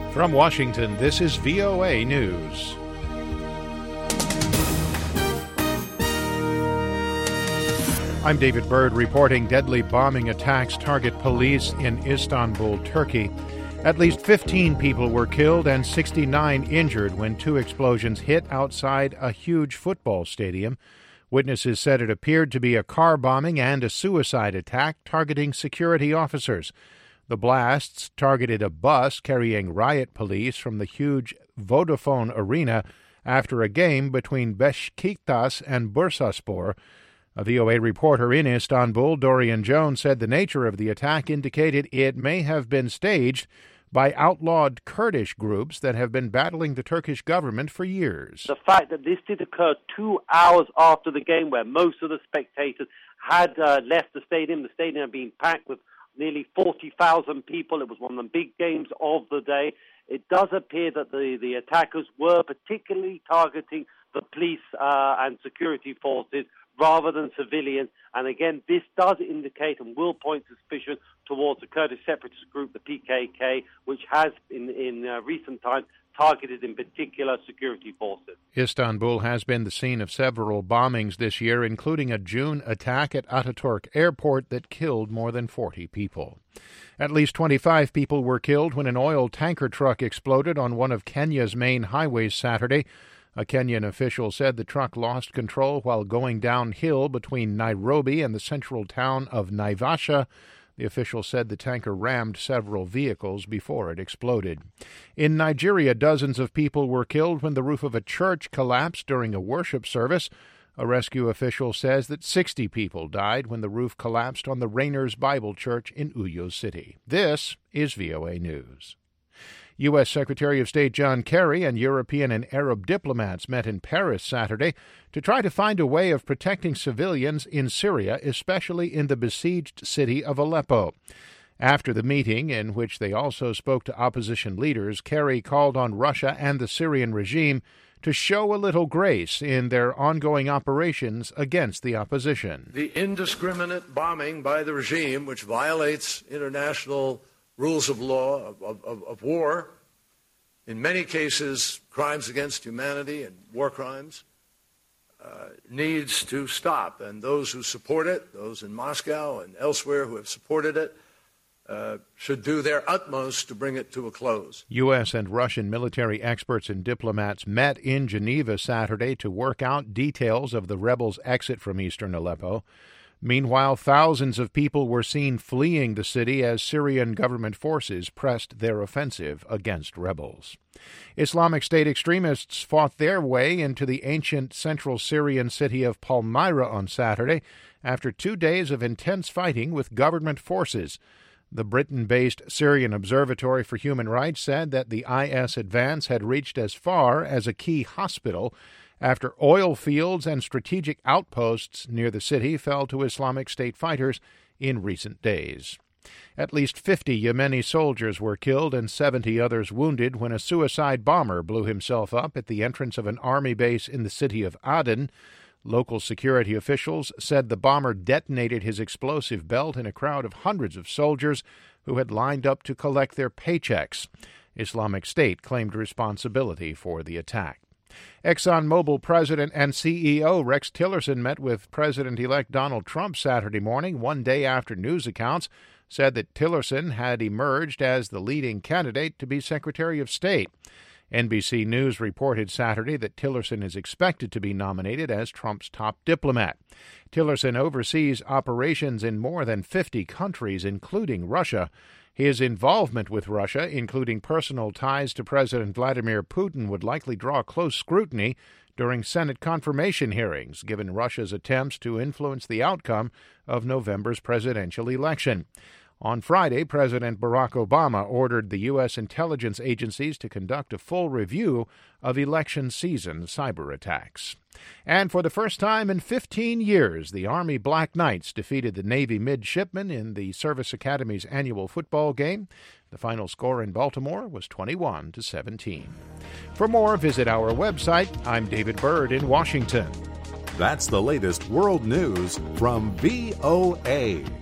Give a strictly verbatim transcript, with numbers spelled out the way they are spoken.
From Washington, this is V O A News. I'm David Byrd reporting deadly bombing attacks target police in Istanbul, Turkey. At least fifteen people were killed and sixty-nine injured when two explosions hit outside a huge football stadium. Witnesses said it appeared to be a car bombing and a suicide attack targeting security officers. The blasts targeted a bus carrying riot police from the huge Vodafone Arena after a game between Beşiktaş and Bursaspor. A V O A reporter in Istanbul, Dorian Jones, said the nature of the attack indicated it may have been staged by outlawed Kurdish groups that have been battling the Turkish government for years. The fact that this did occur two hours after the game, where most of the spectators had uh, left the stadium, the stadium had been packed with nearly forty thousand people. It was one of the big games of the day. It does appear that the, the attackers were particularly targeting the police uh, and security forces rather than civilians. And again, this does indicate and will point suspicion towards the Kurdish separatist group, the P K K, which has in, in uh, recent times targeted in particular security forces. Istanbul has been the scene of several bombings this year, including a June attack at Ataturk Airport that killed more than forty people. At least twenty-five people were killed when an oil tanker truck exploded on one of Kenya's main highways Saturday. A Kenyan official said the truck lost control while going downhill between Nairobi and the central town of Naivasha. The official said the tanker rammed several vehicles before it exploded. In Nigeria, dozens of people were killed when the roof of a church collapsed during a worship service. A rescue official says that sixty people died when the roof collapsed on the Rainers Bible Church in Uyo City. This is V O A News. U S. Secretary of State John Kerry and European and Arab diplomats met in Paris Saturday to try to find a way of protecting civilians in Syria, especially in the besieged city of Aleppo. After the meeting, in which they also spoke to opposition leaders, Kerry called on Russia and the Syrian regime to show a little grace in their ongoing operations against the opposition. The indiscriminate bombing by the regime, which violates international rules of law, of, of, of war, in many cases crimes against humanity and war crimes, uh, needs to stop. And those who support it, those in Moscow and elsewhere who have supported it, uh, should do their utmost to bring it to a close. U S and Russian military experts and diplomats met in Geneva Saturday to work out details of the rebels' exit from eastern Aleppo. Meanwhile, thousands of people were seen fleeing the city as Syrian government forces pressed their offensive against rebels. Islamic State extremists fought their way into the ancient central Syrian city of Palmyra on Saturday after two days of intense fighting with government forces. The Britain-based Syrian Observatory for Human Rights said that the I S advance had reached as far as a key hospital after oil fields and strategic outposts near the city fell to Islamic State fighters in recent days. At least fifty Yemeni soldiers were killed and seventy others wounded when a suicide bomber blew himself up at the entrance of an army base in the city of Aden. Local security officials said the bomber detonated his explosive belt in a crowd of hundreds of soldiers who had lined up to collect their paychecks. Islamic State claimed responsibility for the attack. ExxonMobil president and C E O Rex Tillerson met with President-elect Donald Trump Saturday morning, one day after news accounts said that Tillerson had emerged as the leading candidate to be Secretary of State. N B C News reported Saturday that Tillerson is expected to be nominated as Trump's top diplomat. Tillerson oversees operations in more than fifty countries, including Russia. His involvement with Russia, including personal ties to President Vladimir Putin, would likely draw close scrutiny during Senate confirmation hearings, given Russia's attempts to influence the outcome of November's presidential election. On Friday, President Barack Obama ordered the U S intelligence agencies to conduct a full review of election season cyber attacks. And for the first time in fifteen years, the Army Black Knights defeated the Navy midshipmen in the Service Academy's annual football game. The final score in Baltimore was twenty-one to seventeen. For more, visit our website. I'm David Byrd in Washington. That's the latest world news from V O A.